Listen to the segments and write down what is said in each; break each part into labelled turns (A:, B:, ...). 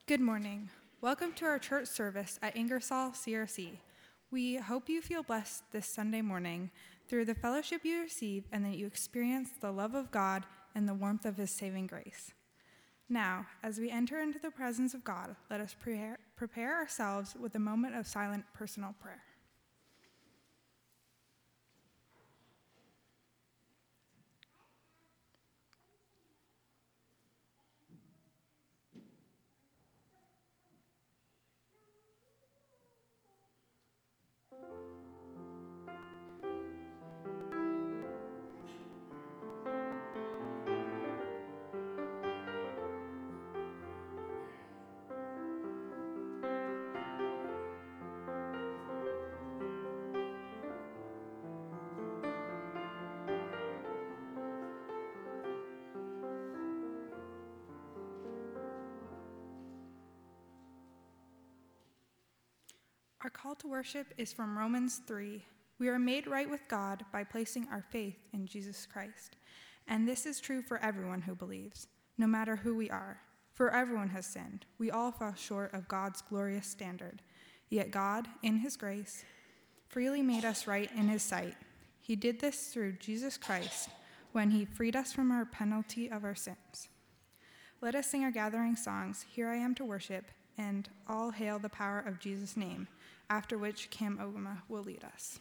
A: Good morning. Welcome to our church service at Ingersoll CRC. We hope you feel blessed this Sunday morning through the fellowship you receive and that you experience the love of God and the warmth of his saving grace. Now, as we enter into the presence of God, let us prepare ourselves with a moment of silent personal prayer. Our call to worship is from Romans 3. We are made right with God by placing our faith in Jesus Christ. And this is true for everyone who believes, no matter who we are. For everyone has sinned. We all fall short of God's glorious standard. Yet God, in his grace, freely made us right in his sight. He did this through Jesus Christ when he freed us from our penalty of our sins. Let us sing our gathering songs, Here I Am to Worship, and All Hail the Power of Jesus' Name, after which Cam Ogama will lead us.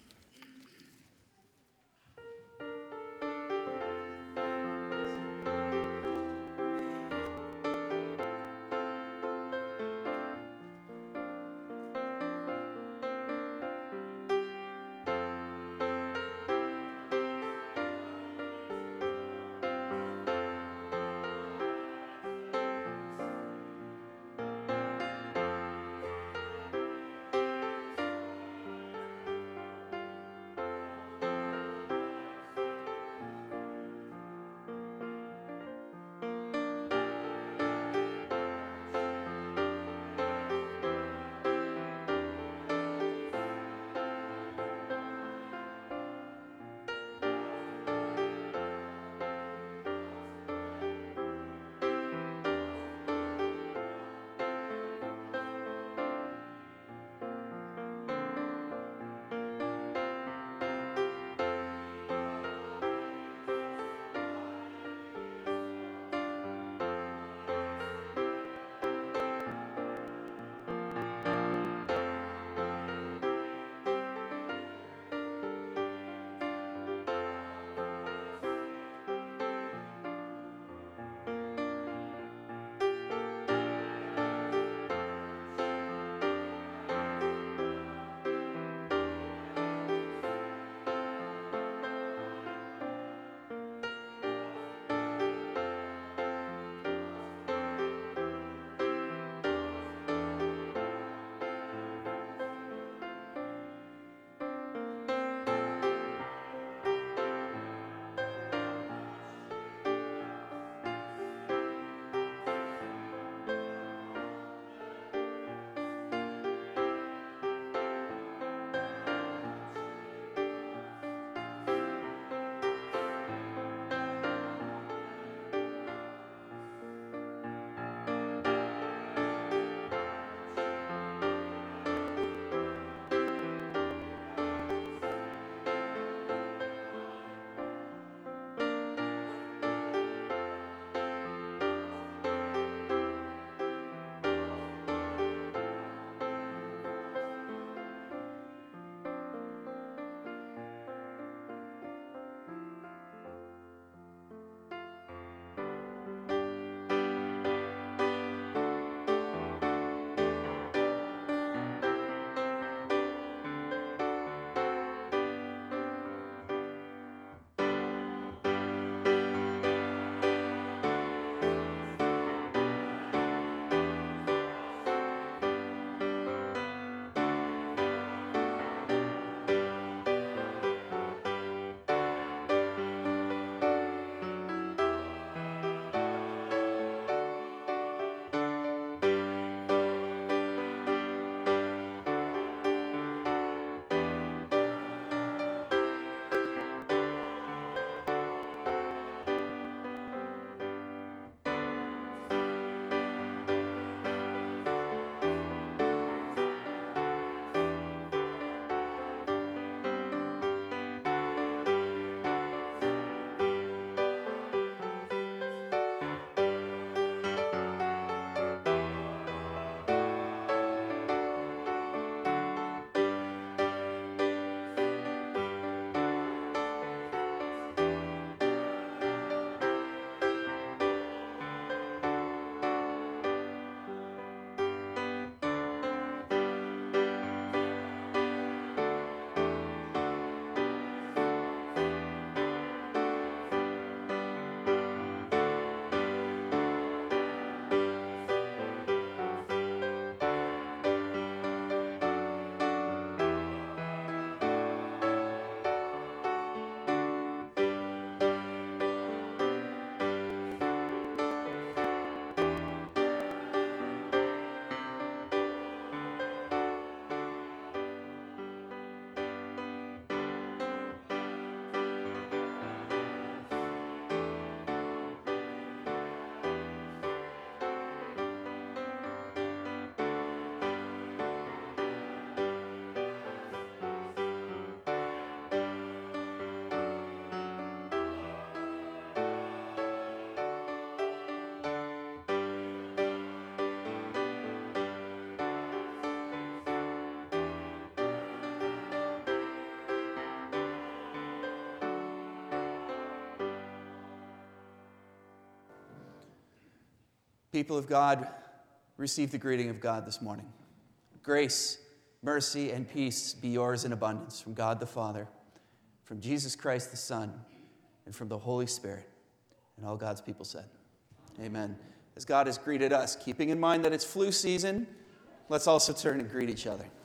B: People of God, receive the greeting of God this morning. Grace, mercy, and peace be yours in abundance from God the Father, from Jesus Christ the Son, and from the Holy Spirit. And all God's people said, amen. As God has greeted us, keeping in mind that it's flu season, let's also turn and greet each other.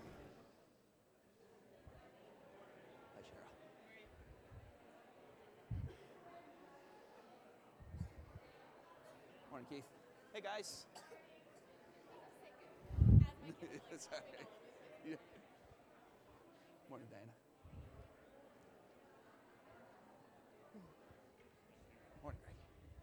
B: Hi, Cheryl. Morning, Keith. Hey, guys. It's all right. Yeah. Morning, Diana. Morning, Greg.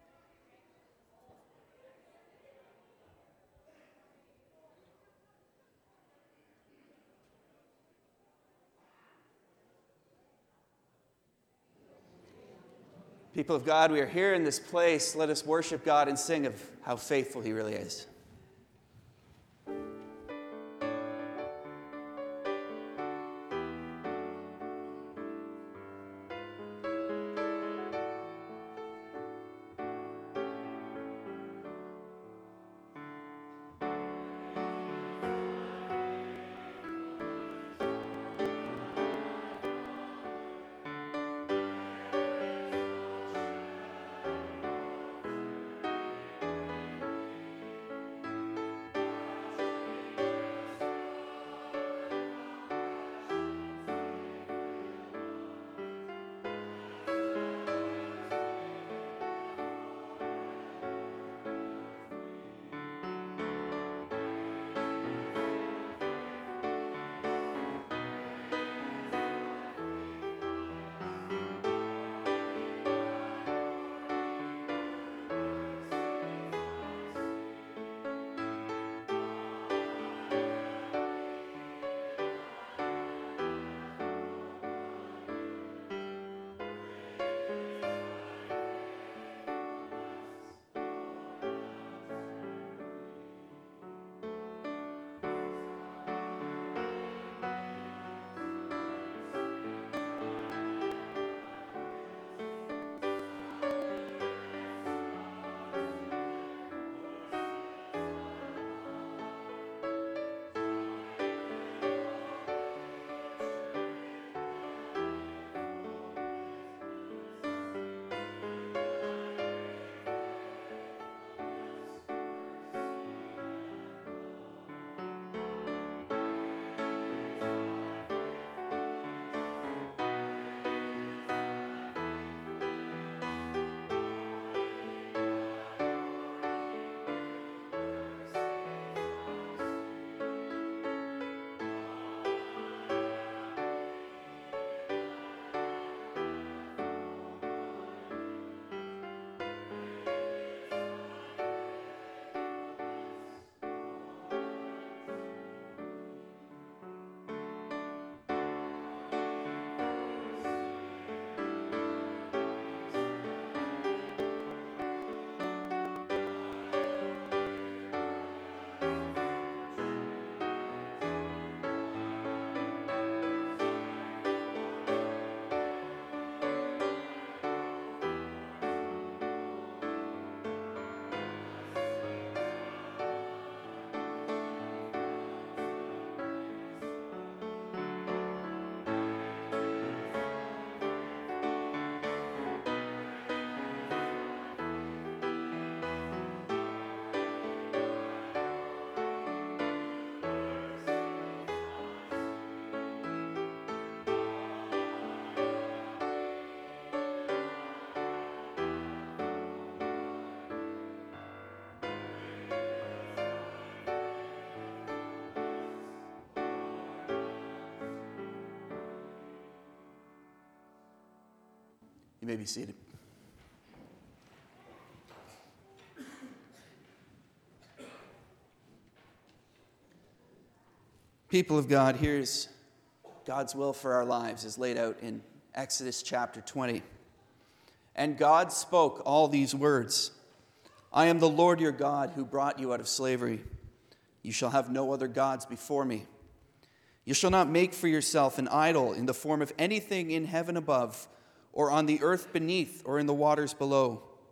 B: People of God, we are here in this place. Let us worship God and sing of how faithful He really is. You may be seated. People of God, here's God's will for our lives as laid out in Exodus chapter 20. And God spoke all these words, I am the Lord your God who brought you out of slavery. You shall have no other gods before me. You shall not make for yourself an idol in the form of anything in heaven above, or on the earth beneath, or in the waters below.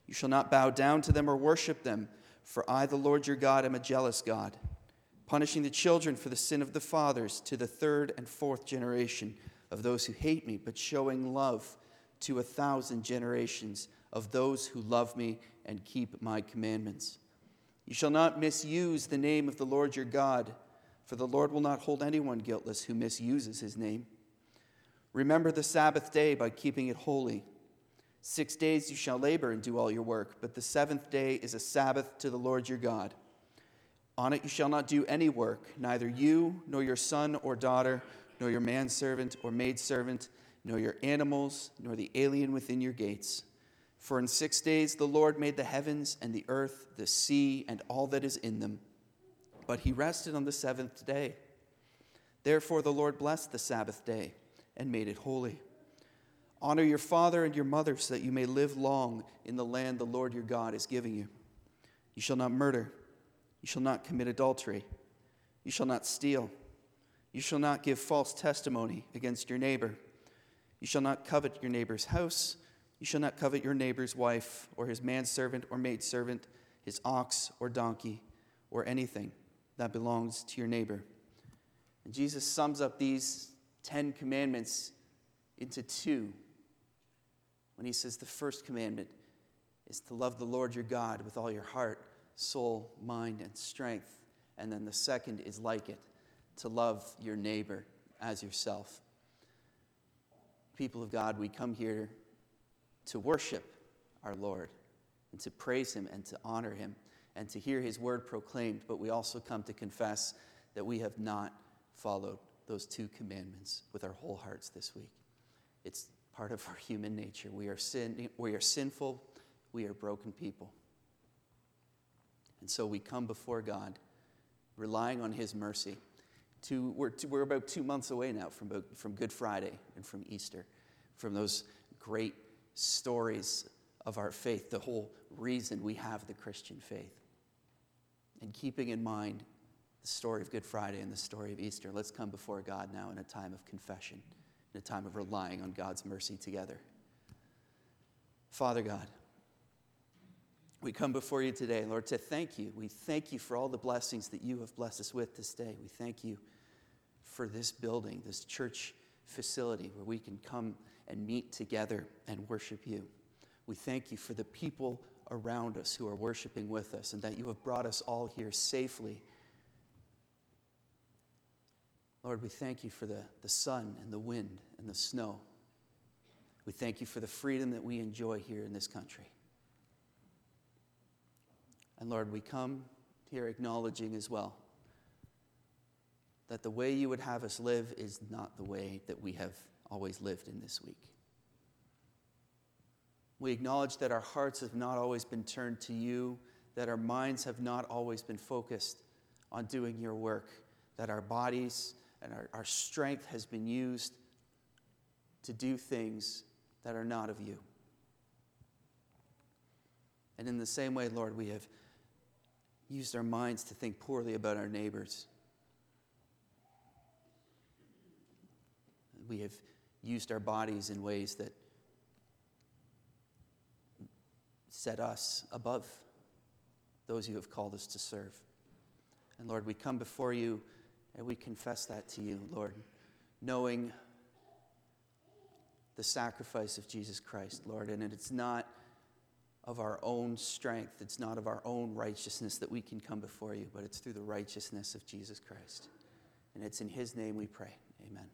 B: You shall not bow down to them or worship them, for I, the Lord your God, am a jealous God, punishing the children for the sin of the fathers to the third and fourth generation of those who hate me, but showing love to 1,000 generations of those who love me and keep my commandments. You shall not misuse the name of the Lord your God, for the Lord will not hold anyone guiltless who misuses his name. Remember the Sabbath day by keeping it holy. 6 days you shall labor and do all your work, but the seventh day is a Sabbath to the Lord your God. On it you shall not do any work, neither you, nor your son or daughter, nor your manservant or maidservant, nor your animals, nor the alien within your gates. For in 6 days the Lord made the heavens and the earth, the sea, and all that is in them. But he rested on the seventh day. Therefore the Lord blessed the Sabbath day and made it holy. Honor your father and your mother so that you may live long in the land the Lord your God is giving you. You shall not murder. You shall not commit adultery. You shall not steal. You shall not give false testimony against your neighbor. You shall not covet your neighbor's house. You shall not covet your neighbor's wife or his manservant or maidservant, his ox or donkey, or anything that belongs to your neighbor. And Jesus sums up these 10 commandments into 2 when he says the first commandment is to love the Lord your God with all your heart, soul, mind, and strength. And then the second is like it, to love your neighbor as yourself. People of God, we come here to worship our Lord and to praise him and to honor him and to hear his word proclaimed, but we also come to confess that we have not followed those 2 commandments with our whole hearts this week. It's part of our human nature. We are sinful, we are broken people. And so we come before God, relying on his mercy. We're about 2 months away now from Good Friday and from Easter, from those great stories of our faith, the whole reason we have the Christian faith. And keeping in mind the story of Good Friday and the story of Easter, let's come before God now in a time of confession, in a time of relying on God's mercy together. Father God, we come before you today, Lord, to thank you. We thank you for all the blessings that you have blessed us with this day. We thank you for this building, this church facility where we can come and meet together and worship you. We thank you for the people around us who are worshiping with us and that you have brought us all here safely. Lord, we thank you for the sun and the wind and the snow. We thank you for the freedom that we enjoy here in this country. And Lord, we come here acknowledging as well that the way you would have us live is not the way that we have always lived in this week. We acknowledge that our hearts have not always been turned to you, that our minds have not always been focused on doing your work, that our bodies and our strength has been used to do things that are not of you. And in the same way, Lord, we have used our minds to think poorly about our neighbors. We have used our bodies in ways that set us above those you have called us to serve. And Lord, we come before you and we confess that to you, Lord, knowing the sacrifice of Jesus Christ, Lord. And it's not of our own strength, it's not of our own righteousness that we can come before you, but it's through the righteousness of Jesus Christ. And it's in his name we pray. Amen.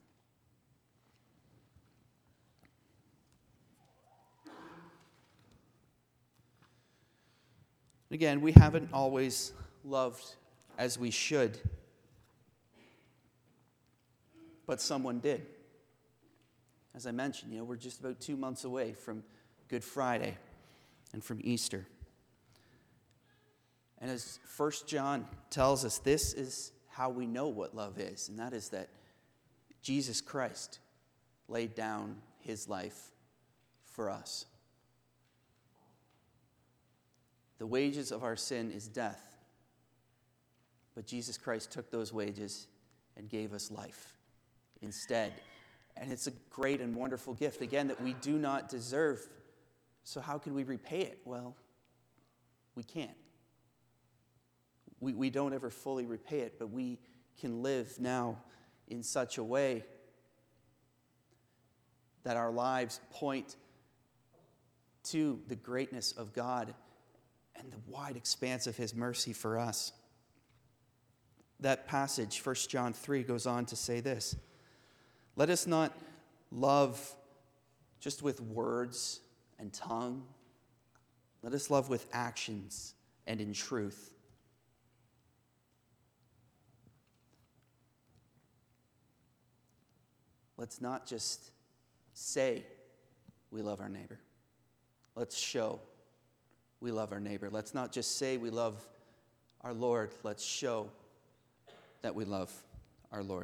B: Again, we haven't always loved as we should, but someone did. As I mentioned, we're just about 2 months away from Good Friday and from Easter. And as 1 John tells us, this is how we know what love is, and that is that Jesus Christ laid down his life for us. The wages of our sin is death, but Jesus Christ took those wages and gave us life instead. And it's a great and wonderful gift, again, that we do not deserve So how can we repay it? Well, we can't. We don't ever fully repay it, but we can live now in such a way that our lives point to the greatness of God and the wide expanse of his mercy for us. That passage, 1 John 3, goes on to say this: let us not love just with words and tongue. Let us love with actions and in truth. Let's not just say we love our neighbor. Let's show we love our neighbor. Let's not just say we love our Lord. Let's show that we love our Lord.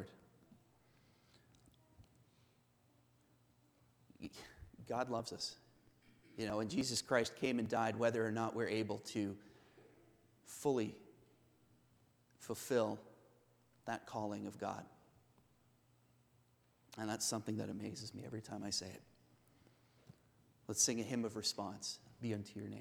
B: God loves us. And Jesus Christ came and died whether or not we're able to fully fulfill that calling of God. And that's something that amazes me every time I say it. Let's sing a hymn of response. Be unto your name.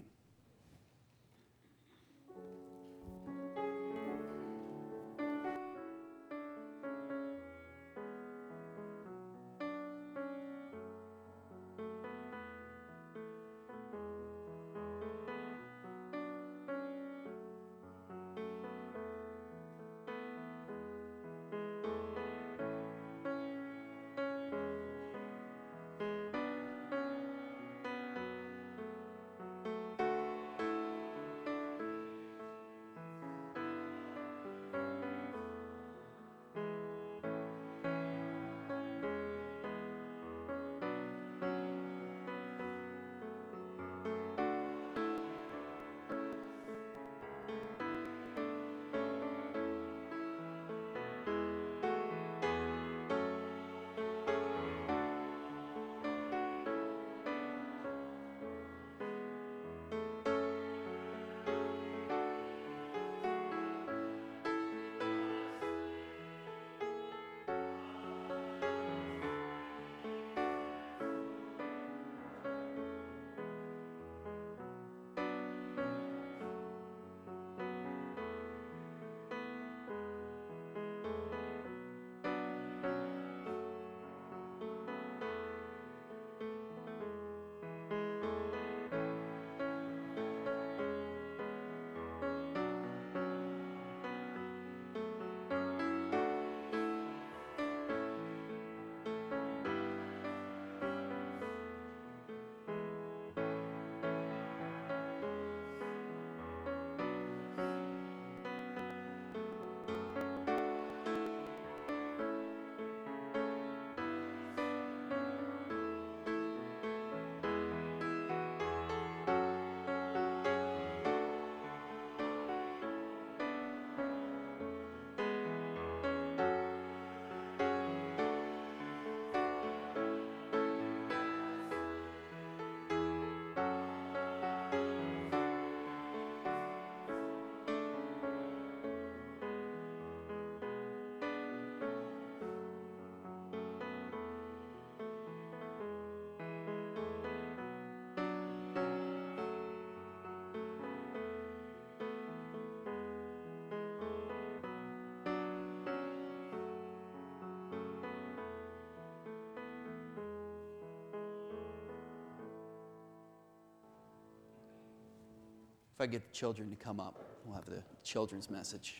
B: If I get the children to come up, we'll have the children's message.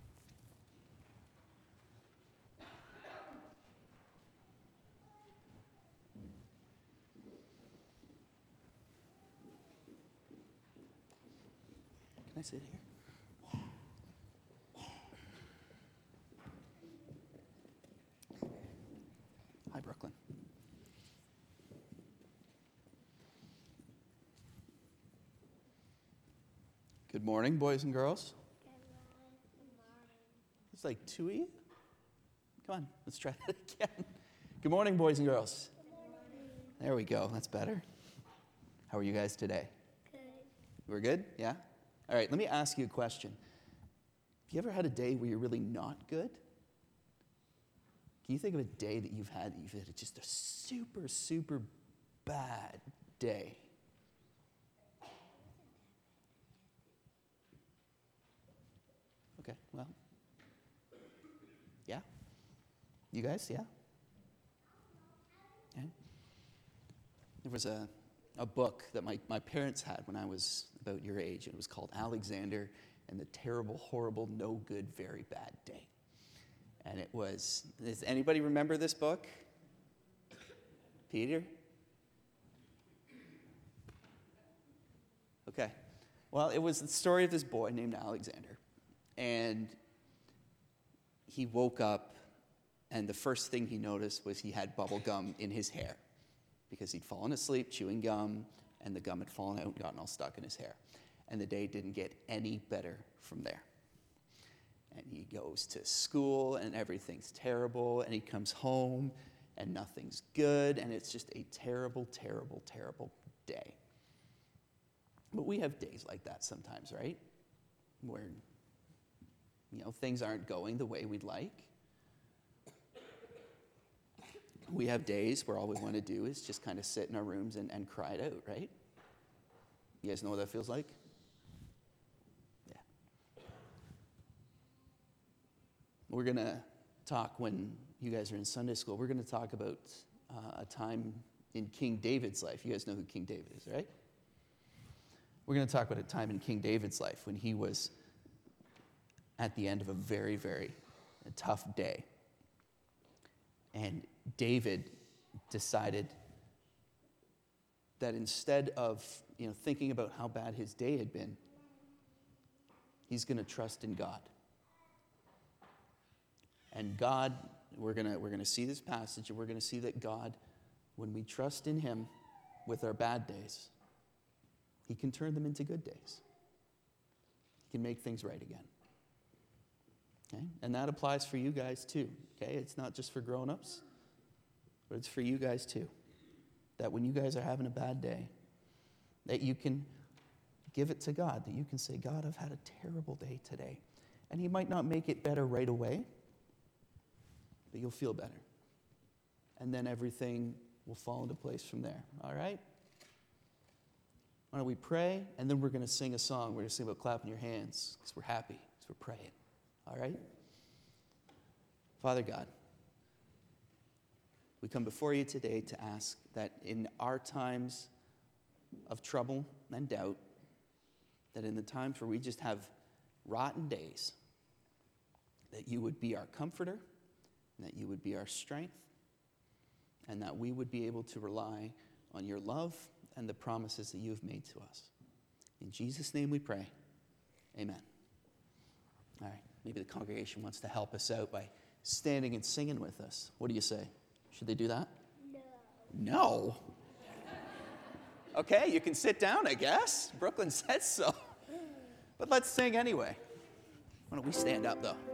B: Can I sit here? Hi, Brooklyn. Good morning, boys and girls.
C: Good morning.
B: It's like two of you. Come on, let's try that again. Good morning, boys and girls.
C: Good morning.
B: There we go. That's better. How are you guys today?
C: Good.
B: We're good? Yeah? All right, let me ask you a question. Have you ever had a day where you're really not good? Can you think of a day that you've had just a super, super bad day? Okay, well. Yeah? You guys, yeah? Okay. There was a book that my parents had when I was about your age. It was called Alexander and the Terrible, Horrible, No Good, Very Bad Day. And it was, does anybody remember this book? Peter? Okay. Well, it was the story of this boy named Alexander. And he woke up, and the first thing he noticed was he had bubble gum in his hair because he'd fallen asleep chewing gum, and the gum had fallen out and gotten all stuck in his hair. And the day didn't get any better from there. And he goes to school, and everything's terrible, and he comes home, and nothing's good, and it's just a terrible, terrible, terrible day. But we have days like that sometimes, right? Where, things aren't going the way we'd like. We have days where all we want to do is just kind of sit in our rooms and cry it out, right? You guys know what that feels like? Yeah. We're going to talk, when you guys are in Sunday school, we're going to talk about a time in King David's life. You guys know who King David is, right? We're going to talk about a time in King David's life when he was at the end of a very, very tough day. And David decided that instead of thinking about how bad his day had been, he's going to trust in God. And God, we're going to see this passage, and we're going to see that God, when we trust in him with our bad days, he can turn them into good days. He can make things right again. Okay? And that applies for you guys too. Okay? It's not just for grown-ups, but it's for you guys too. That when you guys are having a bad day, that you can give it to God, that you can say, God, I've had a terrible day today. And he might not make it better right away, but you'll feel better. And then everything will fall into place from there. All right? Why don't we pray, and then we're going to sing a song. We're going to sing about clapping your hands because we're happy, because we're praying. All right? Father God, we come before you today to ask that in our times of trouble and doubt, that in the times where we just have rotten days, that you would be our comforter, and that you would be our strength, and that we would be able to rely on your love and the promises that you have made to us. In Jesus' name we pray. Amen. All right, maybe the congregation wants to help us out by standing and singing with us. What do you say? Should they do that?
C: No.
B: No? Okay, you can sit down, I guess. Brooklyn said so. But let's sing anyway. Why don't we stand up, though?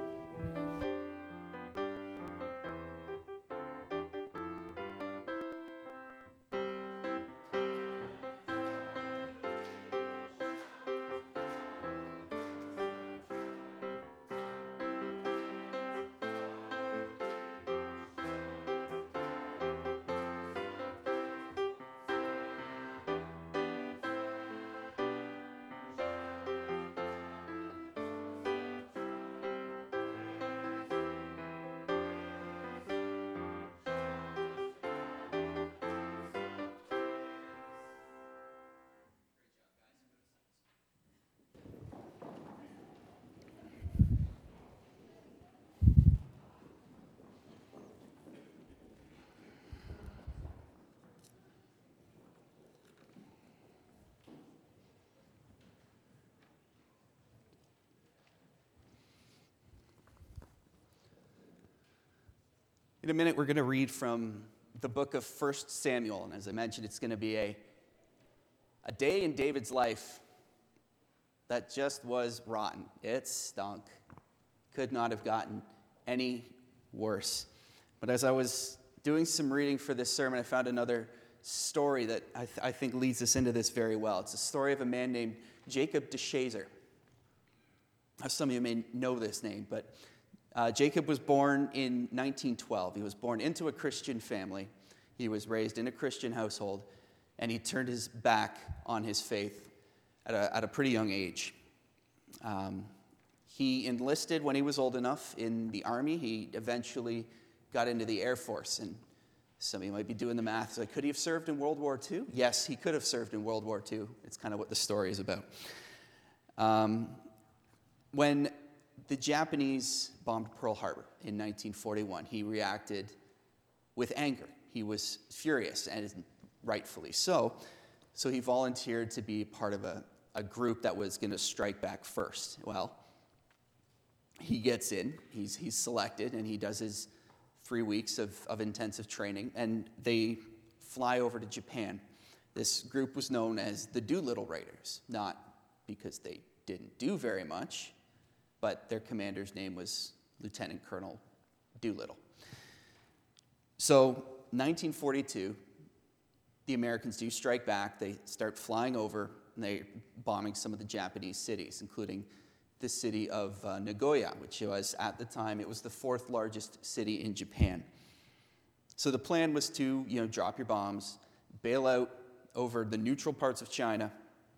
B: In a minute, we're going to read from the book of 1 Samuel. And as I mentioned, it's going to be a day in David's life that just was rotten. It stunk. Could not have gotten any worse. But as I was doing some reading for this sermon, I found another story that I think leads us into this very well. It's a story of a man named Jacob de Shazer. Some of you may know this name, but Jacob was born in 1912. He was born into a Christian family. He was raised in a Christian household, and he turned his back on his faith at a pretty young age. He enlisted when he was old enough in the Army. He eventually got into the Air Force. And some of you might be doing the math. So could he have served in World War II? Yes, he could have served in World War II. It's kind of what the story is about. When the Japanese bombed Pearl Harbor in 1941, he reacted with anger. He was furious, and rightfully so. So he volunteered to be part of a group that was going to strike back first. Well, he gets in, he's selected, and he does his 3 weeks of intensive training, and they fly over to Japan. This group was known as the Doolittle Raiders, not because they didn't do very much, but their commander's name was Lieutenant Colonel Doolittle. So, 1942, the Americans do strike back. They start flying over, and they're bombing some of the Japanese cities, including the city of Nagoya, which was, at the time, it was the 4th largest city in Japan. So the plan was to, drop your bombs, bail out over the neutral parts of China,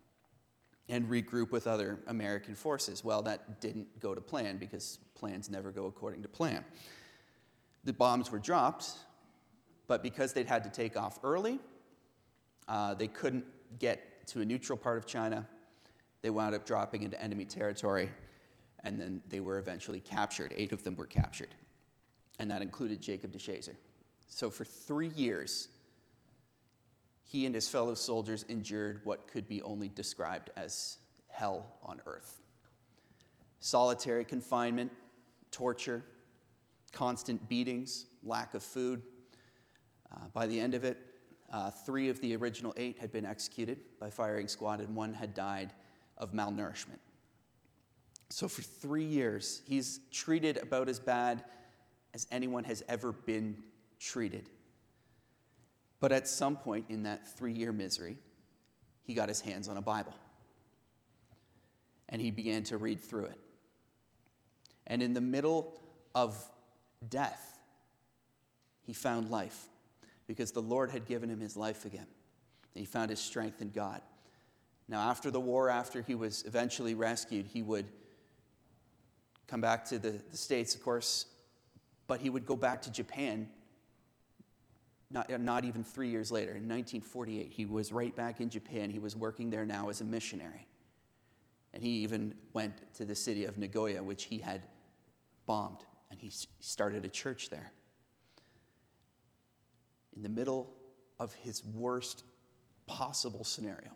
B: and regroup with other American forces. Well, that didn't go to plan, because plans never go according to plan. The bombs were dropped, but because they'd had to take off early, they couldn't get to a neutral part of China. They wound up dropping into enemy territory, and then they were eventually captured. 8 of them were captured, and that included Jacob de Chazer. So for 3 years, he and his fellow soldiers endured what could be only described as hell on earth. Solitary confinement, torture, constant beatings, lack of food. By the end of it, 3 of the original 8 had been executed by firing squad, and 1 had died of malnourishment. So for 3 years, he's treated about as bad as anyone has ever been treated. But at some point in that 3-year misery, he got his hands on a Bible. And he began to read through it. And in the middle of death, he found life, because the Lord had given him his life again. And he found his strength in God. Now, after the war, after he was eventually rescued, he would come back to the States, of course, but he would go back to Japan not even 3 years later. In 1948, he was right back in Japan. He was working there now as a missionary. And he even went to the city of Nagoya, which he had bombed, and he started a church there. In the middle of his worst possible scenario,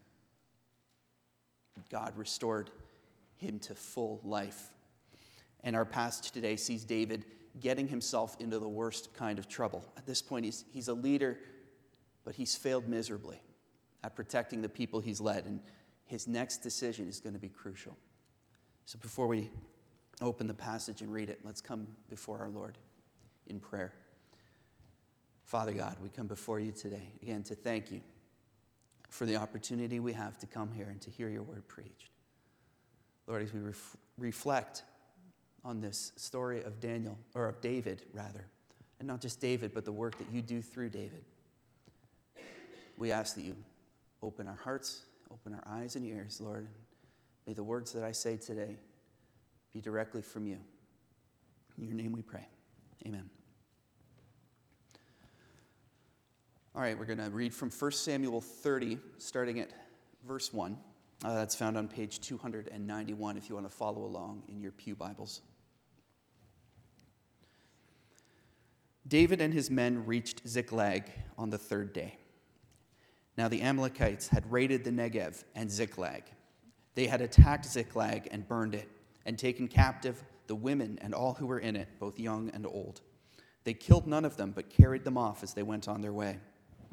B: God restored him to full life. And our passage today sees David getting himself into the worst kind of trouble. At this point, he's a leader, but he's failed miserably at protecting the people he's led, and his next decision is going to be crucial. So before we open the passage and read it, let's come before our Lord in prayer. Father God, we come before you today, again, to thank you for the opportunity we have to come here and to hear your word preached. Lord, as we reflect on this story of David, and not just David, but the work that you do through David, we ask that you open our hearts, open our eyes and ears, Lord. May the words that I say today be directly from you. In your name we pray. Amen. All right, we're going to read from 1 Samuel 30, starting at verse 1. That's found on page 291 if you want to follow along in your pew Bibles. David and his men reached Ziklag on the 3rd day. Now the Amalekites had raided the Negev and Ziklag. They had attacked Ziklag and burned it, and taken captive the women and all who were in it, both young and old. They killed none of them, but carried them off as they went on their way.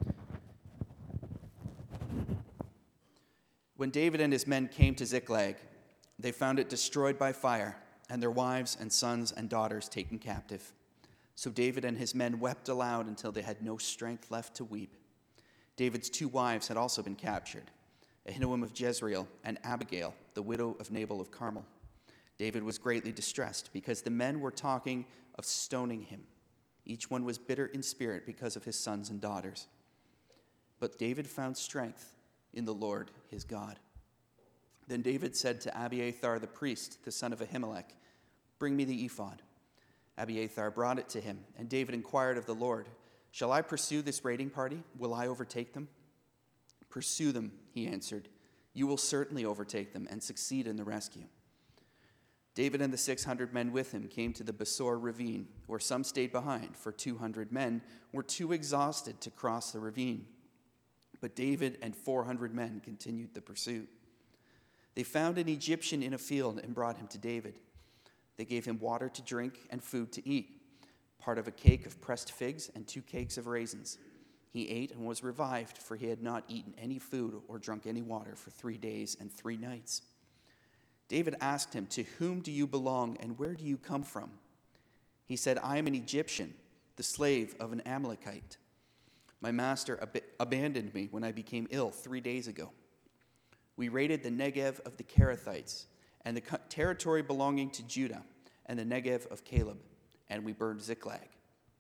B: When David and his men came to Ziklag, they found it destroyed by fire, and their wives and sons and daughters taken captive. So David and his men wept aloud until they had no strength left to weep. David's 2 wives had also been captured, Ahinoam of Jezreel and Abigail, the widow of Nabal of Carmel. David was greatly distressed because the men were talking of stoning him. Each one was bitter in spirit because of his sons and daughters. But David found strength in the Lord his God. Then David said to Abiathar the priest, the son of Ahimelech, "Bring me the ephod." Abiathar brought it to him, and David inquired of the Lord, "Shall I pursue this raiding party? Will I overtake them?" "Pursue them," he answered. "You will certainly overtake them and succeed in the rescue." David and the 600 men with him came to the Besor ravine, where some stayed behind, for 200 men were too exhausted to cross the ravine. But David and 400 men continued the pursuit. They found an Egyptian in a field and brought him to David. They gave him water to drink and food to eat, part of a cake of pressed figs and 2 cakes of raisins. He ate and was revived, for he had not eaten any food or drunk any water for 3 days and 3 nights. David asked him, "To whom do you belong, and where do you come from?" He said, "I am an Egyptian, the slave of an Amalekite. My master abandoned me when I became ill 3 days ago. We raided the Negev of the Kerethites and the territory belonging to Judah and the Negev of Caleb, and we burned Ziklag."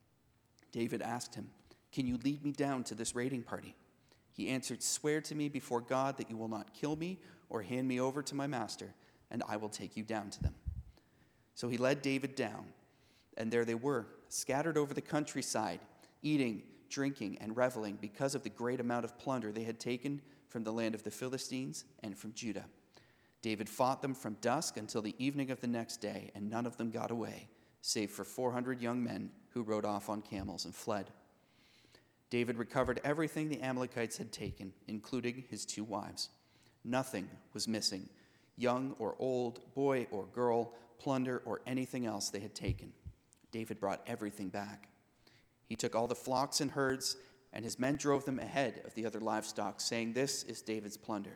B: David asked him, "Can you lead me down to this raiding party?" He answered, "Swear to me before God that you will not kill me or hand me over to my master, and I will take you down to them." So he led David down, and there they were, scattered over the countryside, eating, drinking, and reveling because of the great amount of plunder they had taken from the land of the Philistines and from Judah. David fought them from dusk until the evening of the next day, and none of them got away, save for 400 young men who rode off on camels and fled. David recovered everything the Amalekites had taken, including his 2 wives. Nothing was missing, young or old, boy or girl, plunder or anything else they had taken. David brought everything back. He took all the flocks and herds, and his men drove them ahead of the other livestock, saying, "This is David's plunder."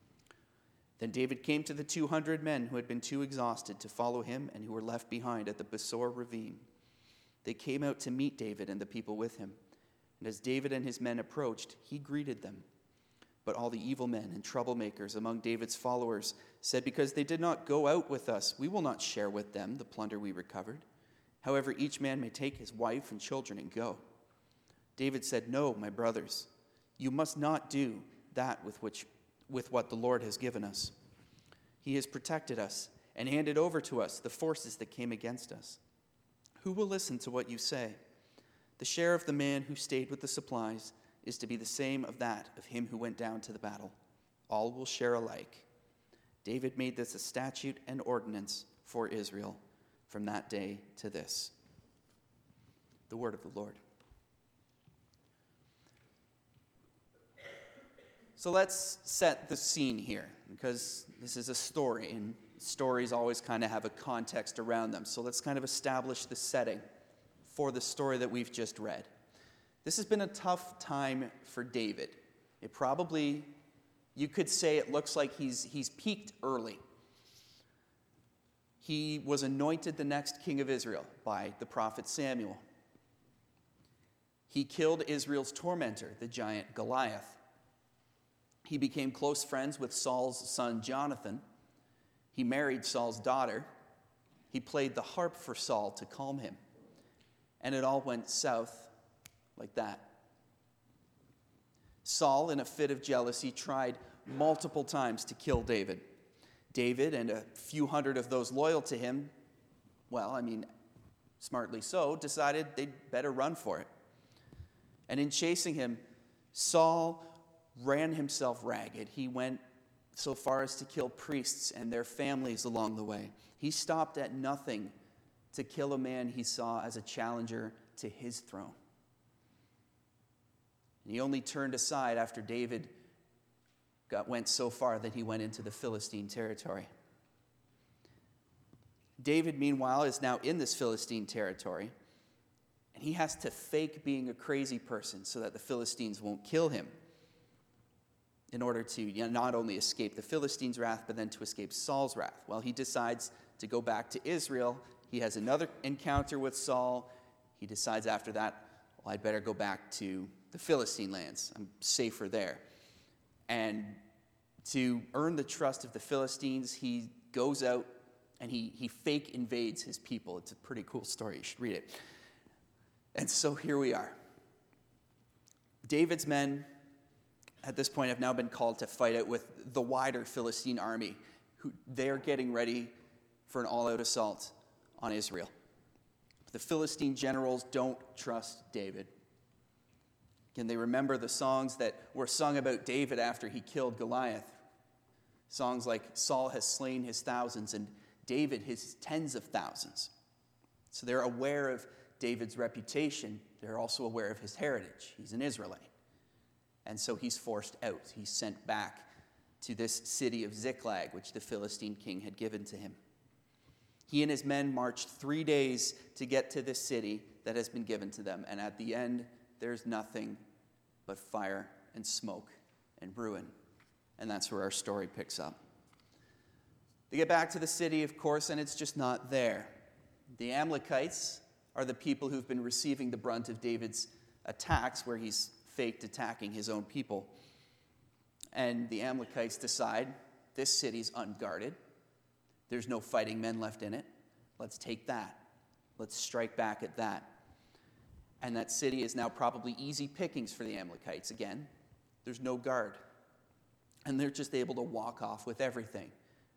B: Then David came to the 200 men who had been too exhausted to follow him and who were left behind at the Besor ravine. They came out to meet David and the people with him. And as David and his men approached, he greeted them. But all the evil men and troublemakers among David's followers said, "Because they did not go out with us, we will not share with them the plunder we recovered. However, each man may take his wife and children and go." David said, "No, my brothers, you must not do that with what the Lord has given us. He has protected us and handed over to us the forces that came against us. Who will listen to what you say? The share of the man who stayed with the supplies is to be the same of that of him who went down to the battle. All will share alike." David made this a statute and ordinance for Israel from that day to this. The word of the Lord. So let's set the scene here, because this is a story, and stories always kind of have a context around them. So let's kind of establish the setting for the story that we've just read. This has been a tough time for David. It probably, you could say it looks like he's peaked early. He was anointed the next king of Israel by the prophet Samuel. He killed Israel's tormentor, the giant Goliath. He became close friends with Saul's son Jonathan. He married Saul's daughter. He played the harp for Saul to calm him. And it all went south like that. Saul, in a fit of jealousy, tried multiple times to kill David. David and a few hundred of those loyal to him, smartly so, decided they'd better run for it. And in chasing him, Saul ran himself ragged. He went so far as to kill priests and their families along the way. He stopped at nothing to kill a man he saw as a challenger to his throne. And he only turned aside after David went so far that he went into the Philistine territory. David, meanwhile, is now in this Philistine territory, and he has to fake being a crazy person so that the Philistines won't kill him, in order to not only escape the Philistines' wrath, but then to escape Saul's wrath. Well, he decides to go back to Israel. He has another encounter with Saul. He decides after that, I'd better go back to the Philistine lands. I'm safer there. And to earn the trust of the Philistines, he goes out and he fake invades his people. It's a pretty cool story. You should read it. And so here we are. David's men at this point have now been called to fight out with the wider Philistine army. They're getting ready for an all-out assault on Israel. The Philistine generals don't trust David. Can they remember the songs that were sung about David after he killed Goliath? Songs like Saul has slain his thousands and David his tens of thousands. So they're aware of David's reputation. They're also aware of his heritage. He's an Israelite. And so he's forced out. He's sent back to this city of Ziklag, which the Philistine king had given to him. He and his men marched 3 days to get to this city that has been given to them. And at the end, there's nothing but fire and smoke and ruin. And that's where our story picks up. They get back to the city, of course, and it's just not there. The Amalekites are the people who've been receiving the brunt of David's attacks, where he's faked attacking his own people. And the Amalekites decide, this city's unguarded. There's no fighting men left in it. Let's take that. Let's strike back at that. And that city is now probably easy pickings for the Amalekites again. There's no guard. And they're just able to walk off with everything.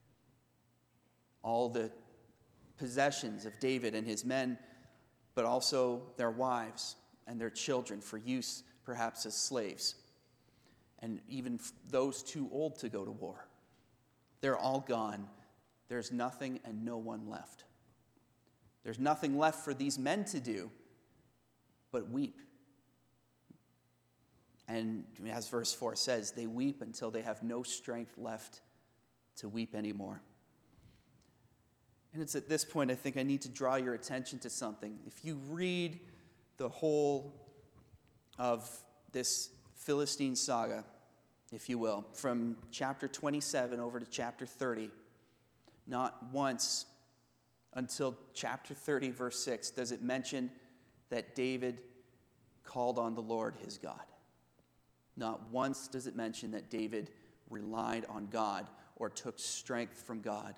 B: All the possessions of David and his men, but also their wives and their children for use perhaps as slaves. And even those too old to go to war. They're all gone. There's nothing and no one left. There's nothing left for these men to do but weep. And as verse 4 says, they weep until they have no strength left to weep anymore. And it's at this point I think I need to draw your attention to something. If you read the whole of this Philistine saga, if you will, from chapter 27 over to chapter 30, not once until chapter 30, verse 6, does it mention that David called on the Lord his God. Not once does it mention that David relied on God or took strength from God.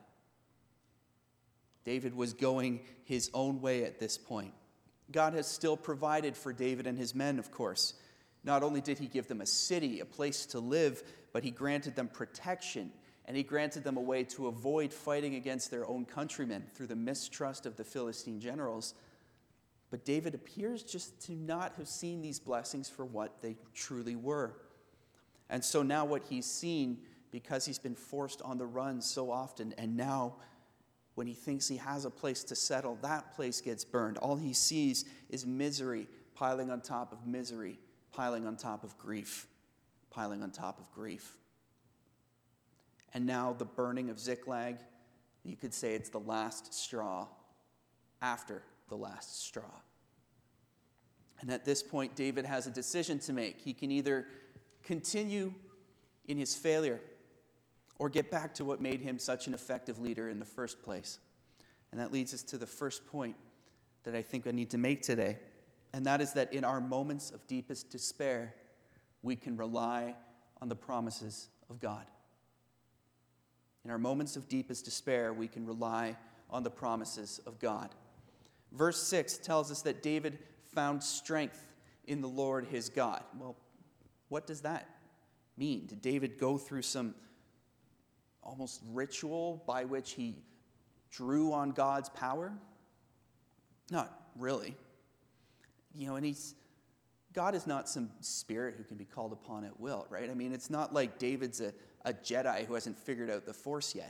B: David was going his own way at this point. God has still provided for David and his men, of course. Not only did he give them a city, a place to live, but he granted them protection, and he granted them a way to avoid fighting against their own countrymen through the mistrust of the Philistine generals. But David appears just to not have seen these blessings for what they truly were. And so now what he's seen, because he's been forced on the run so often, and now when he thinks he has a place to settle, that place gets burned. All he sees is misery piling on top of misery, piling on top of grief, piling on top of grief. And now the burning of Ziklag, you could say it's the last straw after the last straw. And at this point, David has a decision to make. He can either continue in his failure or get back to what made him such an effective leader in the first place. And that leads us to the first point that I think I need to make today. And that is that in our moments of deepest despair, we can rely on the promises of God. In our moments of deepest despair, we can rely on the promises of God. Verse 6 tells us that David found strength in the Lord his God. Well, what does that mean? Did David go through some almost ritual by which he drew on God's power? Not really. And God is not some spirit who can be called upon at will, right? I mean, it's not like David's a Jedi who hasn't figured out the Force yet.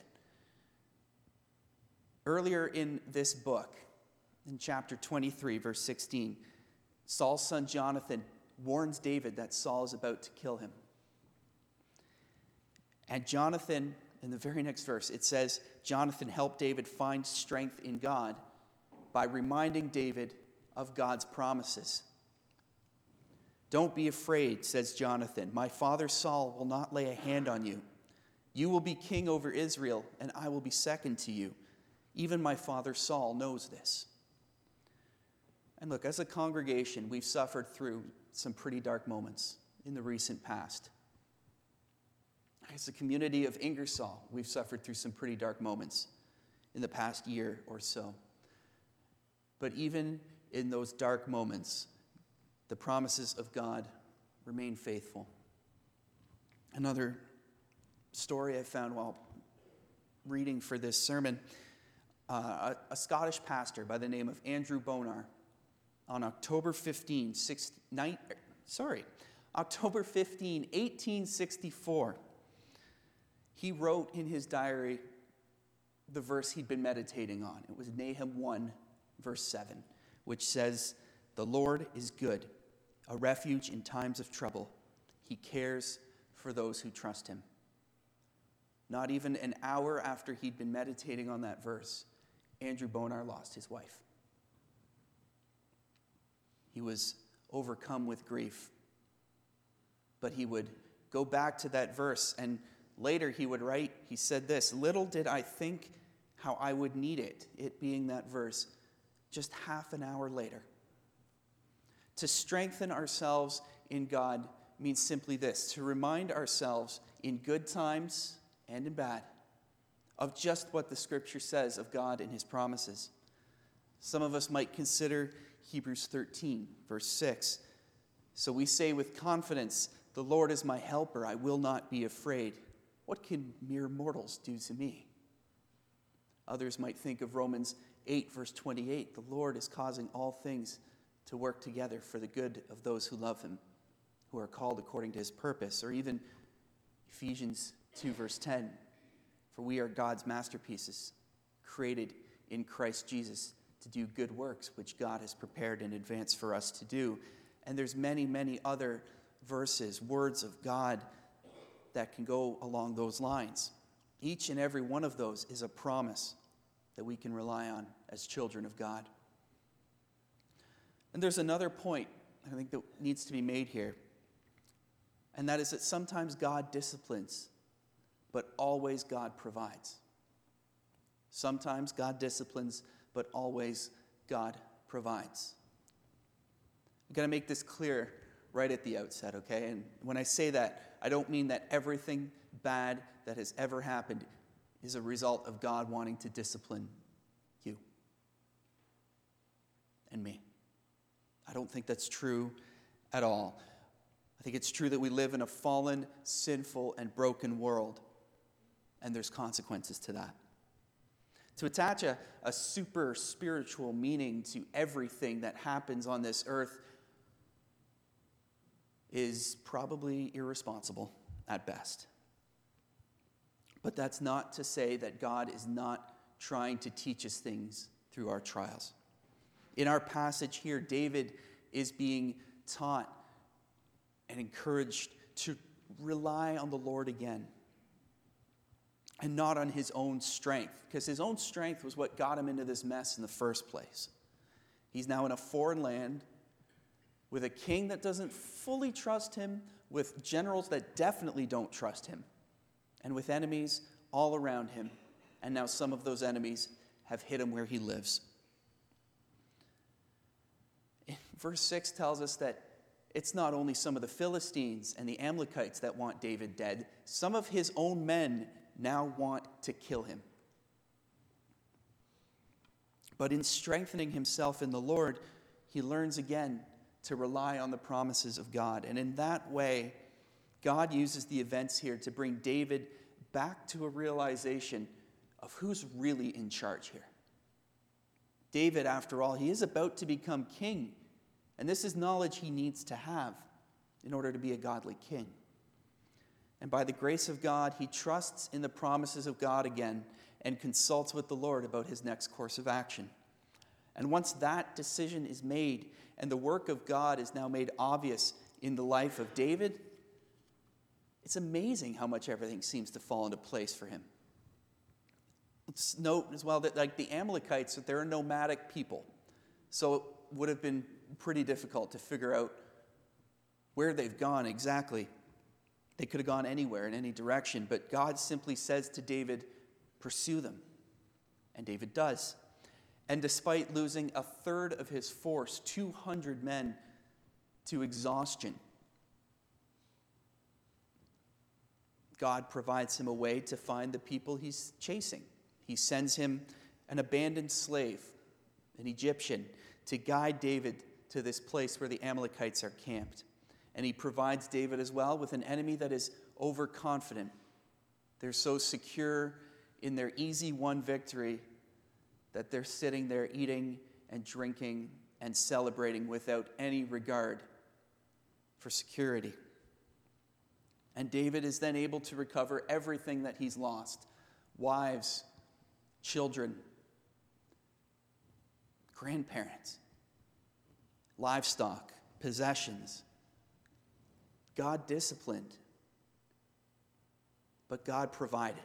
B: Earlier in this book, in chapter 23, verse 16, Saul's son Jonathan warns David that Saul is about to kill him. And Jonathan, in the very next verse, it says, Jonathan helped David find strength in God by reminding David of God's promises. Don't be afraid, says Jonathan. My father Saul will not lay a hand on you. You will be king over Israel, and I will be second to you. Even my father Saul knows this. And look, as a congregation, we've suffered through some pretty dark moments in the recent past. As a community of Ingersoll, we've suffered through some pretty dark moments in the past year or so. But even in those dark moments, the promises of God remain faithful. Another story I found while reading for this sermon, a Scottish pastor by the name of Andrew Bonar, on October 15, 1864, he wrote in his diary the verse he'd been meditating on. It was Nahum 1, verse 7, which says, "The Lord is good, a refuge in times of trouble. He cares for those who trust him." Not even an hour after he'd been meditating on that verse, Andrew Bonar lost his wife. He was overcome with grief. But he would go back to that verse, and later he would write, he said this, "Little did I think how I would need it," it being that verse, just half an hour later. To strengthen ourselves in God means simply this, to remind ourselves in good times and in bad of just what the Scripture says of God and his promises. Some of us might consider Hebrews 13, verse 6. "So we say with confidence, 'The Lord is my helper, I will not be afraid. What can mere mortals do to me?'" Others might think of Romans 8, verse 28, "The Lord is causing all things to work together for the good of those who love him, who are called according to his purpose." Or even Ephesians 2, verse 10, "For we are God's masterpieces, created in Christ Jesus to do good works, which God has prepared in advance for us to do." And there's many, many other verses, words of God that can go along those lines. Each and every one of those is a promise that we can rely on as children of God. And there's another point I think that needs to be made here, and that is that sometimes God disciplines, but always God provides. Sometimes God disciplines, but always God provides. I've got to make this clear right at the outset, okay? And when I say that, I don't mean that everything bad that has ever happened is a result of God wanting to discipline you and me. I don't think that's true at all. I think it's true that we live in a fallen, sinful, and broken world, and there's consequences to that. To attach a super spiritual meaning to everything that happens on this earth is probably irresponsible at best. But that's not to say that God is not trying to teach us things through our trials. In our passage here, David is being taught and encouraged to rely on the Lord again and not on his own strength, because his own strength was what got him into this mess in the first place. He's now in a foreign land with a king that doesn't fully trust him, with generals that definitely don't trust him, and with enemies all around him. And now some of those enemies have hit him where he lives. Verse 6 tells us that it's not only some of the Philistines and the Amalekites that want David dead. Some of his own men now want to kill him. But in strengthening himself in the Lord, he learns again to rely on the promises of God. And in that way, God uses the events here to bring David back to a realization of who's really in charge here. David, after all, he is about to become king. And this is knowledge he needs to have in order to be a godly king. And by the grace of God, he trusts in the promises of God again and consults with the Lord about his next course of action. And once that decision is made and the work of God is now made obvious in the life of David, it's amazing how much everything seems to fall into place for him. Let's note as well that, like the Amalekites, that they're a nomadic people. So it would have been pretty difficult to figure out where they've gone exactly. They could have gone anywhere in any direction, but God simply says to David, pursue them. And David does. And despite losing a third of his force, 200 men, to exhaustion, God provides him a way to find the people he's chasing. He sends him an abandoned slave, an Egyptian, to guide David to this place where the Amalekites are camped. And he provides David as well with an enemy that is overconfident. They're so secure in their easy won victory that they're sitting there eating and drinking and celebrating without any regard for security. And David is then able to recover everything that he's lost: wives, children, grandparents, livestock, possessions. God disciplined, but God provided.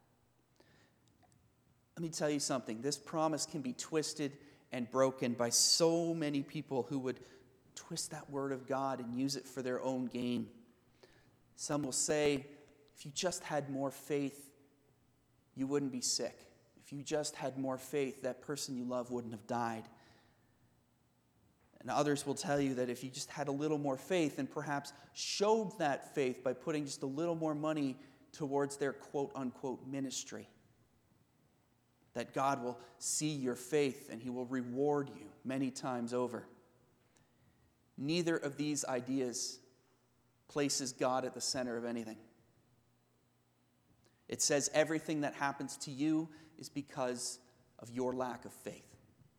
B: Let me tell you something. This promise can be twisted and broken by so many people who would twist that word of God and use it for their own gain. Some will say, if you just had more faith, you wouldn't be sick. If you just had more faith, that person you love wouldn't have died. And others will tell you that if you just had a little more faith and perhaps showed that faith by putting just a little more money towards their quote-unquote ministry, that God will see your faith and he will reward you many times over. Neither of these ideas places God at the center of anything. It says everything that happens to you is because of your lack of faith.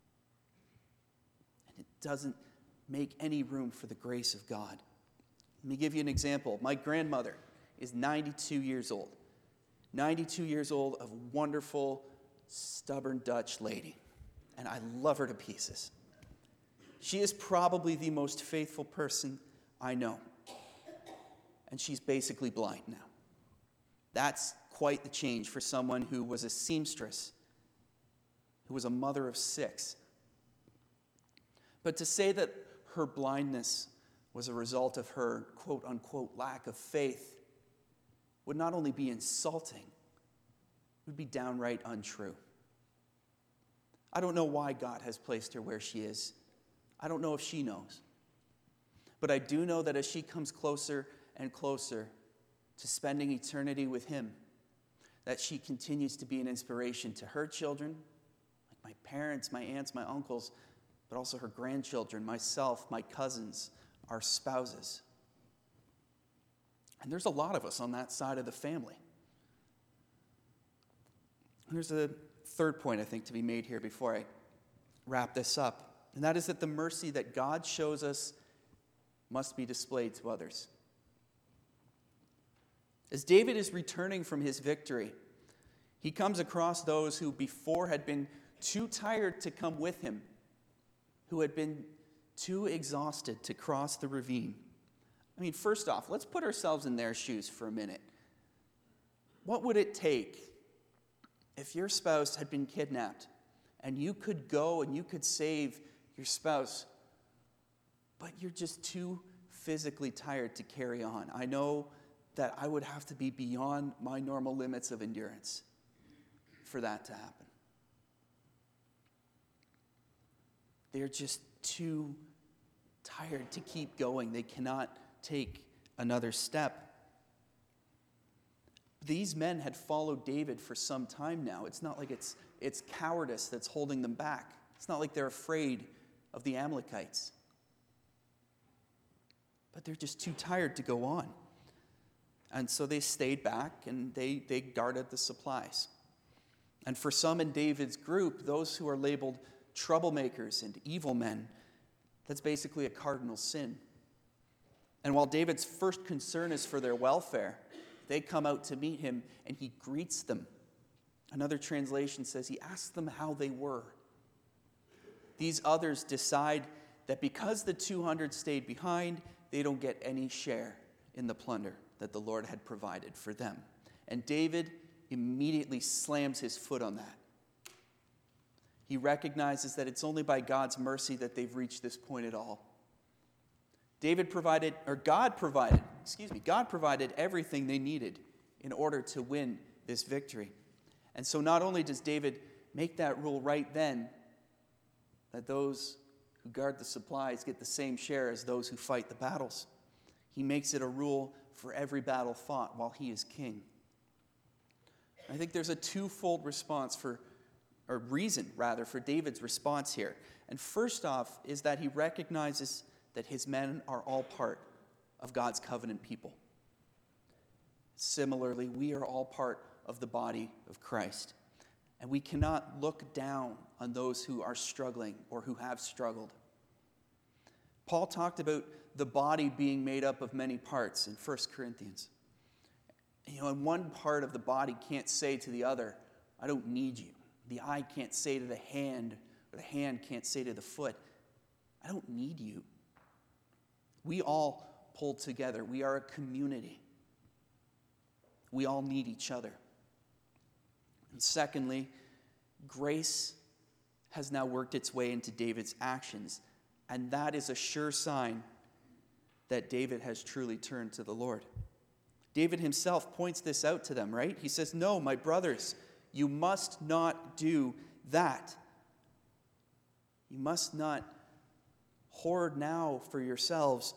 B: And it doesn't make any room for the grace of God. Let me give you an example. My grandmother is 92 years old. 92 years old, a wonderful, stubborn Dutch lady. And I love her to pieces. She is probably the most faithful person I know. And she's basically blind now. That's quite the change for someone who was a seamstress, who was a mother of 6. But to say that her blindness was a result of her quote-unquote lack of faith would not only be insulting, it would be downright untrue. I don't know why God has placed her where she is. I don't know if she knows. But I do know that as she comes closer and closer to spending eternity with him, that she continues to be an inspiration to her children, like my parents, my aunts, my uncles, but also her grandchildren, myself, my cousins, our spouses. And there's a lot of us on that side of the family. And there's a third point, I think, to be made here before I wrap this up. And that is that the mercy that God shows us must be displayed to others. As David is returning from his victory, he comes across those who before had been too tired to come with him, who had been too exhausted to cross the ravine. I mean, first off, let's put ourselves in their shoes for a minute. What would it take if your spouse had been kidnapped and you could go and you could save your spouse, but you're just too physically tired to carry on? I know that I would have to be beyond my normal limits of endurance for that to happen. They're just too tired to keep going. They cannot take another step. These men had followed David for some time now. It's not like it's cowardice that's holding them back. It's not like they're afraid of the Amalekites. But they're just too tired to go on. And so they stayed back and they guarded the supplies. And for some in David's group, those who are labeled troublemakers and evil men, that's basically a cardinal sin. And while David's first concern is for their welfare, they come out to meet him and he greets them. Another translation says he asks them how they were. These others decide that because the 200 stayed behind, they don't get any share in the plunder that the Lord had provided for them. And David immediately slams his foot on that. He recognizes that it's only by God's mercy that they've reached this point at all. God provided everything they needed in order to win this victory. And so not only does David make that rule right then, that those who guard the supplies get the same share as those who fight the battles, he makes it a rule for every battle fought while he is king. I think there's a twofold reason for David's response here. And first off is that he recognizes that his men are all part of God's covenant people. Similarly, we are all part of the body of Christ, and we cannot look down on those who are struggling or who have struggled. Paul talked about the body being made up of many parts in 1 Corinthians. And one part of the body can't say to the other, I don't need you. The eye can't say to the hand, or the hand can't say to the foot, I don't need you. We all pull together. We are a community. We all need each other. And secondly, grace has now worked its way into David's actions, and that is a sure sign that David has truly turned to the Lord. David himself points this out to them, right? He says, no, my brothers, you must not do that. You must not hoard now for yourselves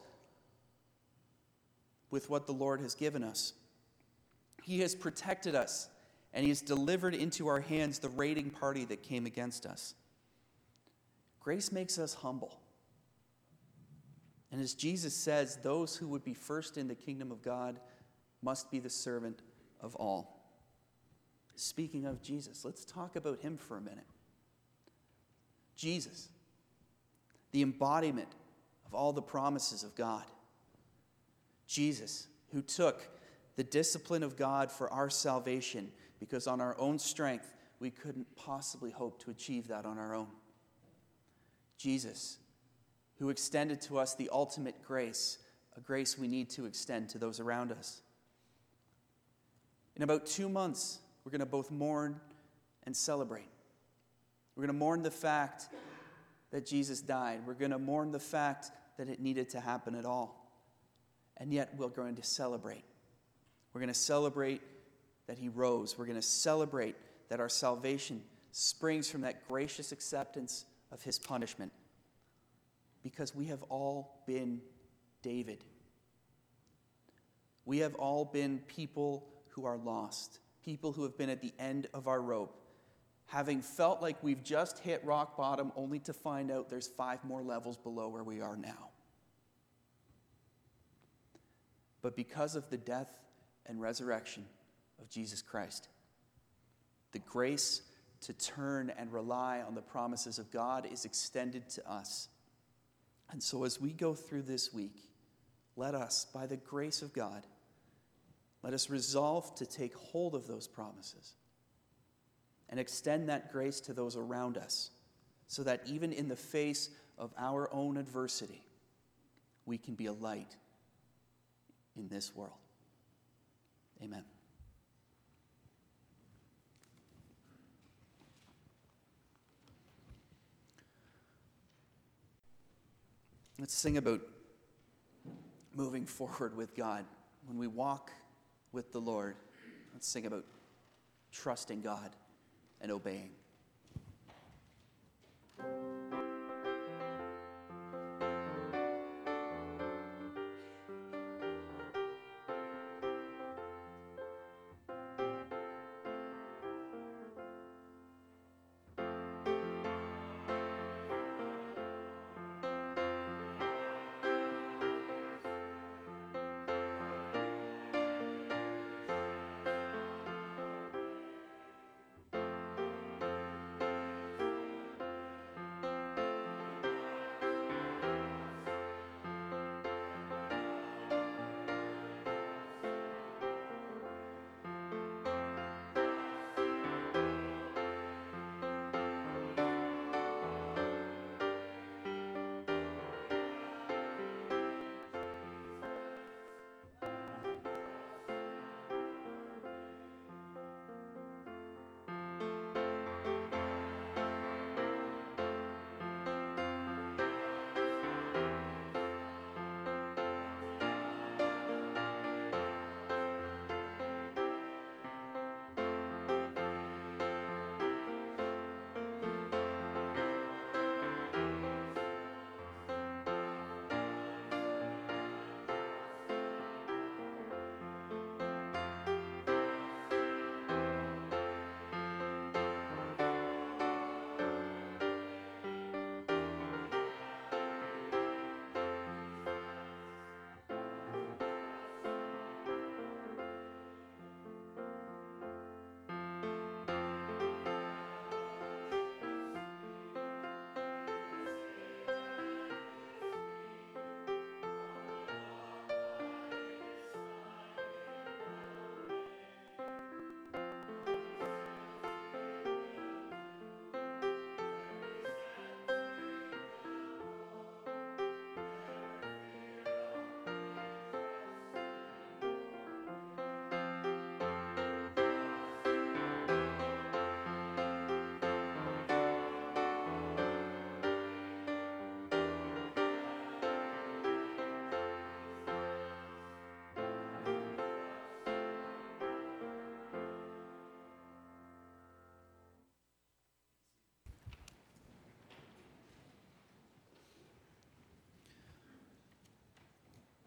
B: with what the Lord has given us. He has protected us, and he has delivered into our hands the raiding party that came against us. Grace makes us humble. And as Jesus says, those who would be first in the kingdom of God must be the servant of all. Speaking of Jesus, let's talk about him for a minute. Jesus, the embodiment of all the promises of God. Jesus, who took the discipline of God for our salvation, because on our own strength, we couldn't possibly hope to achieve that on our own. Jesus, who extended to us the ultimate grace, a grace we need to extend to those around us. In about 2 months, we're going to both mourn and celebrate. We're going to mourn the fact that Jesus died. We're going to mourn the fact that it needed to happen at all. And yet we're going to celebrate. We're going to celebrate that he rose. We're going to celebrate that our salvation springs from that gracious acceptance of his punishment. Because we have all been David. We have all been people who are lost. People who have been at the end of our rope, having felt like we've just hit rock bottom only to find out there's 5 more levels below where we are now. But because of the death and resurrection of Jesus Christ, the grace to turn and rely on the promises of God is extended to us. And so as we go through this week, let us, by the grace of God, let us resolve to take hold of those promises and extend that grace to those around us, so that even in the face of our own adversity, we can be a light in this world. Amen. Let's sing about moving forward with God. When we walk with the Lord, let's sing about trusting God and obeying.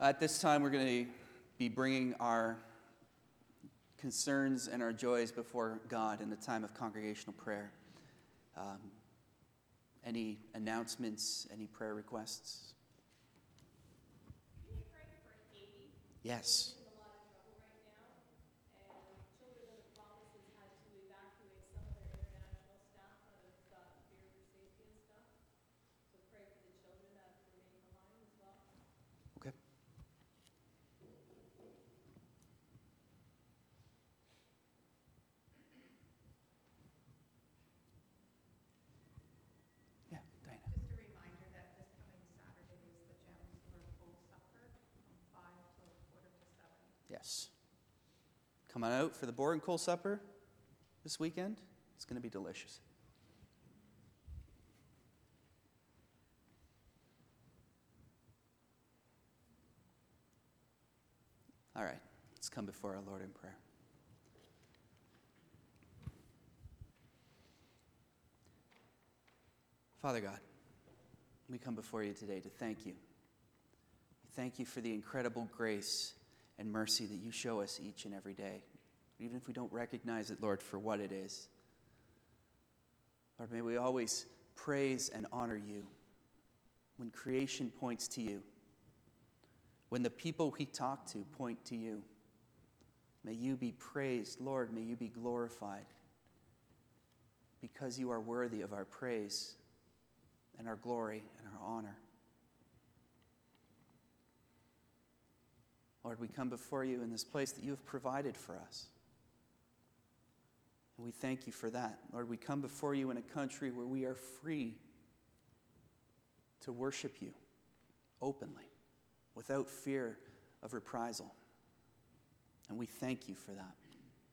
B: At this time, we're going to be bringing our concerns and our joys before God in the time of congregational prayer. Any announcements, any prayer requests?
D: Can you pray for Haiti?
B: Yes.
D: She's in a lot of trouble right now, and Children of the Promise has had to evacuate some of their international staff out of fear for safety and stuff. So pray for the children that remain behind as well.
B: Okay. Yeah, Diana.
E: Just a reminder that this coming Saturday is the Gems Full Supper from 5 till 6:45.
B: Yes. Come on out for the Boar and Coal Supper this weekend. It's going to be delicious. All right, let's come before our Lord in prayer. Father God, we come before you today to thank you. Thank you for the incredible grace and mercy that you show us each and every day, even if we don't recognize it, Lord, for what it is. Lord, may we always praise and honor you when creation points to you, when the people we talk to point to you. May you be praised, Lord, may you be glorified, because you are worthy of our praise and our glory and our honor. Lord, we come before you in this place that you have provided for us. And we thank you for that. Lord, we come before you in a country where we are free to worship you openly, without fear of reprisal. And we thank you for that.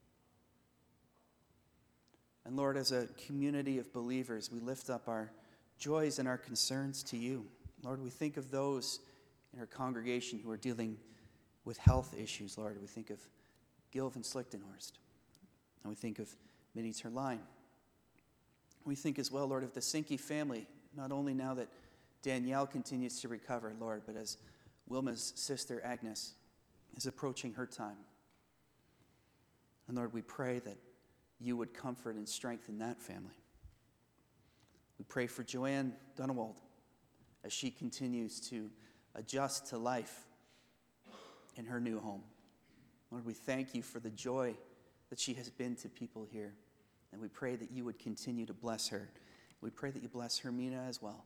B: And Lord, as a community of believers, we lift up our joys and our concerns to you. Lord, we think of those in our congregation who are dealing with health issues, Lord. We think of Gilvin Slichtenhorst. And we think of Minnie Terline. We think as well, Lord, of the Sinke family, not only now that Danielle continues to recover, Lord, but as Wilma's sister Agnes is approaching her time. And Lord, we pray that you would comfort and strengthen that family. We pray for Joanne Dunewald as she continues to adjust to life in her new home. Lord, we thank you for the joy that she has been to people here. And we pray that you would continue to bless her. We pray that you bless Hermina as well.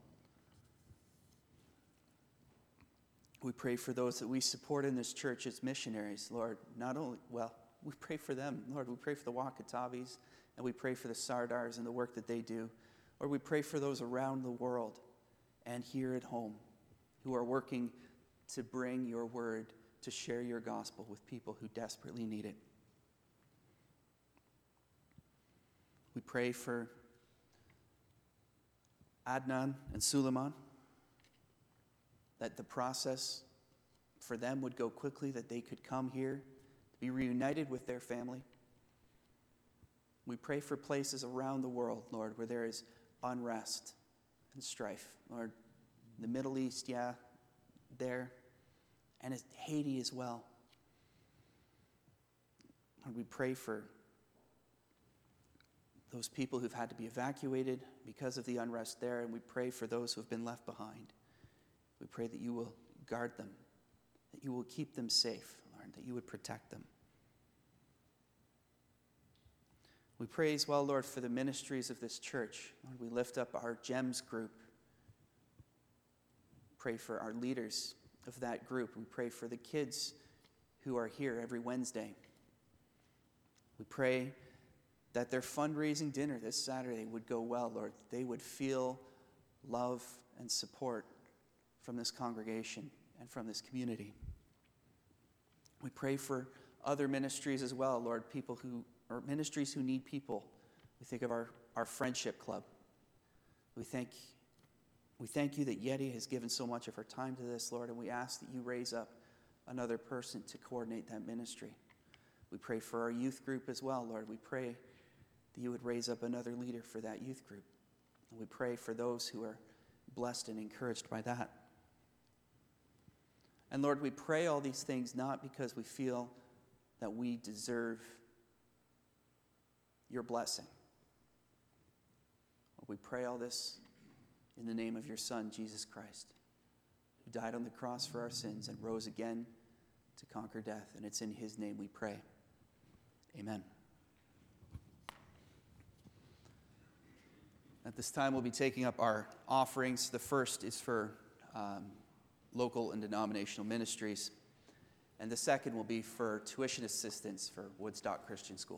B: We pray for those that we support in this church as missionaries, Lord. We pray for them. Lord, we pray for the Wakatavis, and we pray for the Sardars and the work that they do. Lord, we pray for those around the world and here at home who are working to bring your word, to share your gospel with people who desperately need it. We pray for Adnan and Suleiman, that the process for them would go quickly, that they could come here to be reunited with their family. We pray for places around the world, Lord, where there is unrest and strife. Lord, the Middle East, there, and Haiti as well. Lord, we pray for those people who've had to be evacuated because of the unrest there, and we pray for those who have been left behind. We pray that you will guard them, that you will keep them safe, Lord, that you would protect them. We pray as well, Lord, for the ministries of this church. Lord, we lift up our GEMS group. Pray for our leaders of that group. We pray for the kids who are here every Wednesday. We pray that their fundraising dinner this Saturday would go well, Lord. They would feel love and support from this congregation and from this community. We pray for other ministries as well, Lord, ministries who need people. We think of our friendship club. We thank you that Yeti has given so much of her time to this, Lord, and we ask that you raise up another person to coordinate that ministry. We pray for our youth group as well, Lord. We pray that you would raise up another leader for that youth group. And we pray for those who are blessed and encouraged by that. And Lord, we pray all these things not because we feel that we deserve your blessing. We pray all this in the name of your Son, Jesus Christ, who died on the cross for our sins and rose again to conquer death. And it's in his name we pray. Amen. At this time, we'll be taking up our offerings. The first is for local and denominational ministries, and the second will be for tuition assistance for Woodstock Christian School.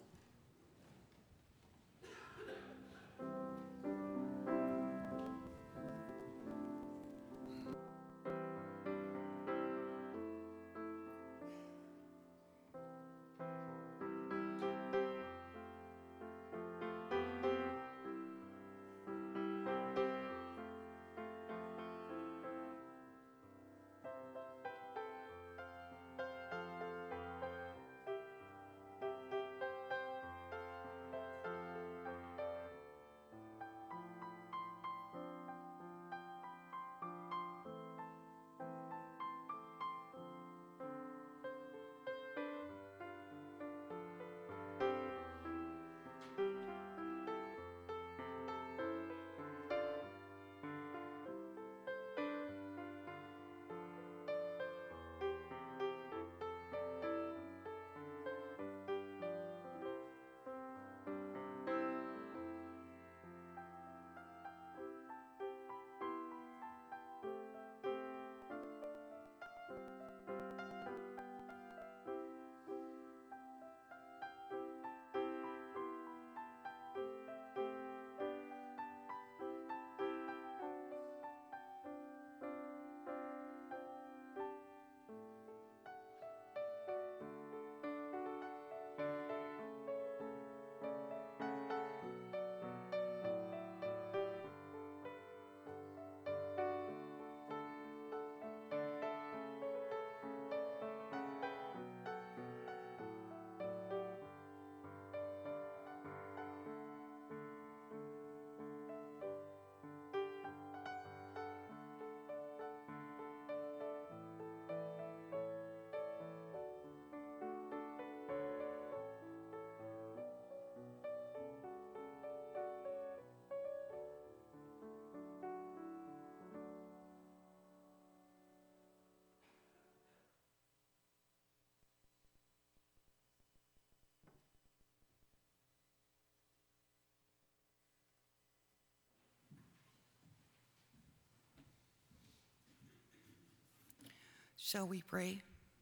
F: Shall we pray?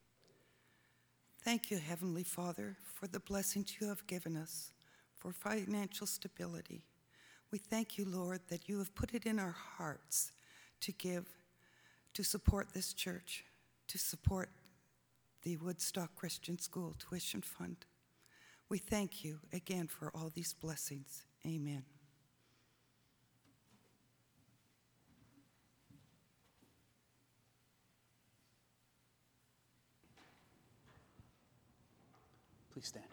F: Thank you, Heavenly Father, for the blessings you have given us, for financial stability. We thank you, Lord, that you have put it in our hearts to give, to support this church, to support the Woodstock Christian School Tuition Fund. We thank you again for all these blessings. Amen.
B: Please stand.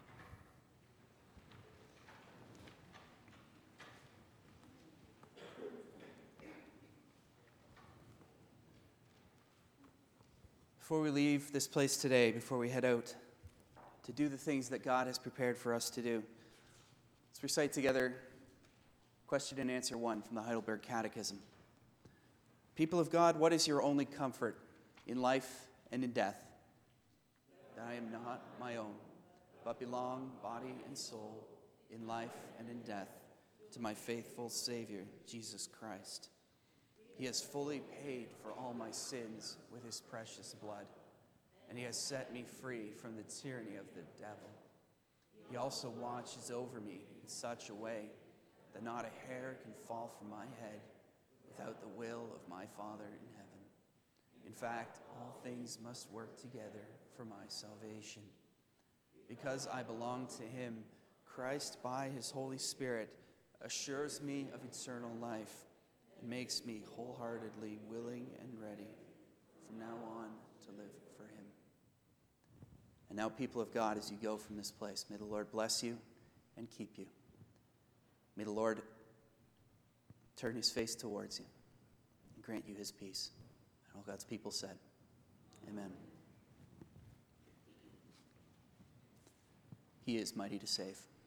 B: Before we leave this place today, before we head out to do the things that God has prepared for us to do, let's recite together question and answer 1 from the Heidelberg Catechism. People of God, what is your only comfort in life and in death? That I am not my own, but belong, body and soul, in life and in death, to my faithful Savior, Jesus Christ. He has fully paid for all my sins with his precious blood, and he has set me free from the tyranny of the devil. He also watches over me in such a way that not a hair can fall from my head without the will of my Father in heaven. In fact, all things must work together for my salvation. Because I belong to him, Christ, by his Holy Spirit, assures me of eternal life and makes me wholeheartedly willing and ready from now on to live for him. And now, people of God, as you go from this place, may the Lord bless you and keep you. May the Lord turn his face towards you and grant you his peace. And all God's people said, Amen. He is mighty to save.